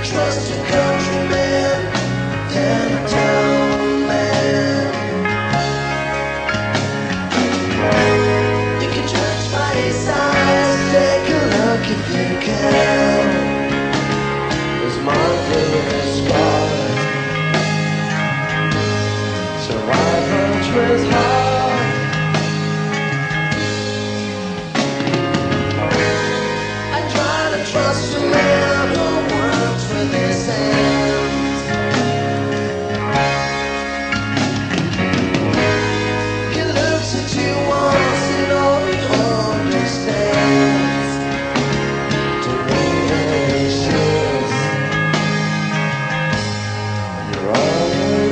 trust a countryman than a town man. You can judge by his eyes, take a look if you can. His marvelous scars survive hunter's heart. I try to trust a man who works with his hands. He looks at you once and all he understands. To me it shows you're all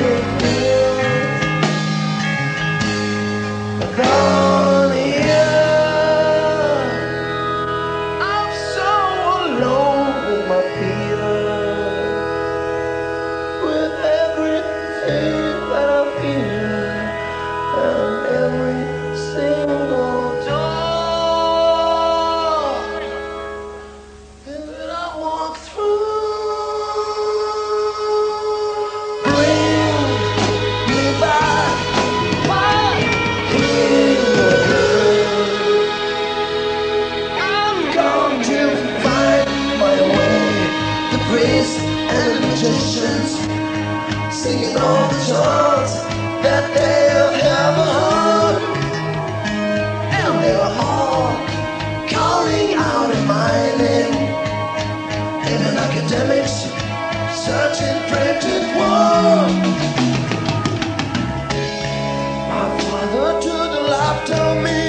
gone here. I'm so alone with my fears, with everything that I feel, and every single door that I walk through. Bring me back my hero. I'm going to find my way. The priests and the magicians singing all the songs that they have ever heard, and they are all calling out in my name. Even academics searching printed word. My father to the left of me,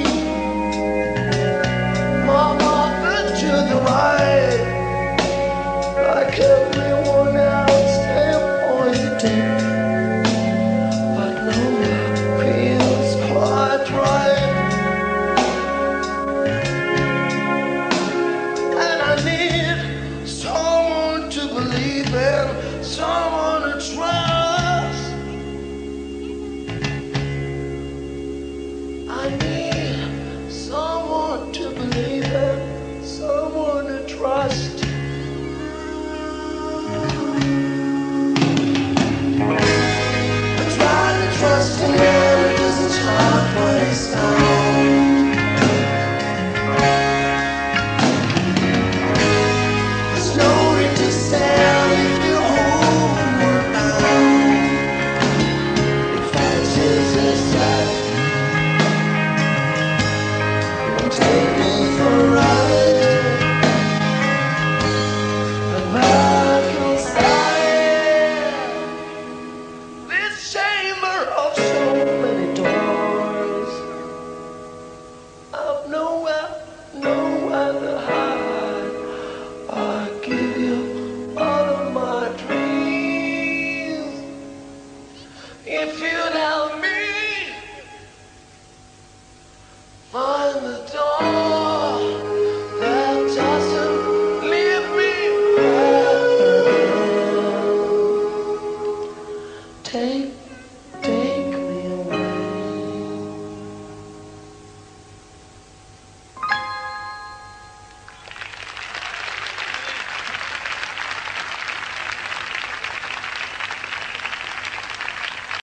my mother to the right. Like everyone else, they're pointing, but no one feels quite right. And I need someone to believe in, someone to trust. I need someone to believe in, someone to trust.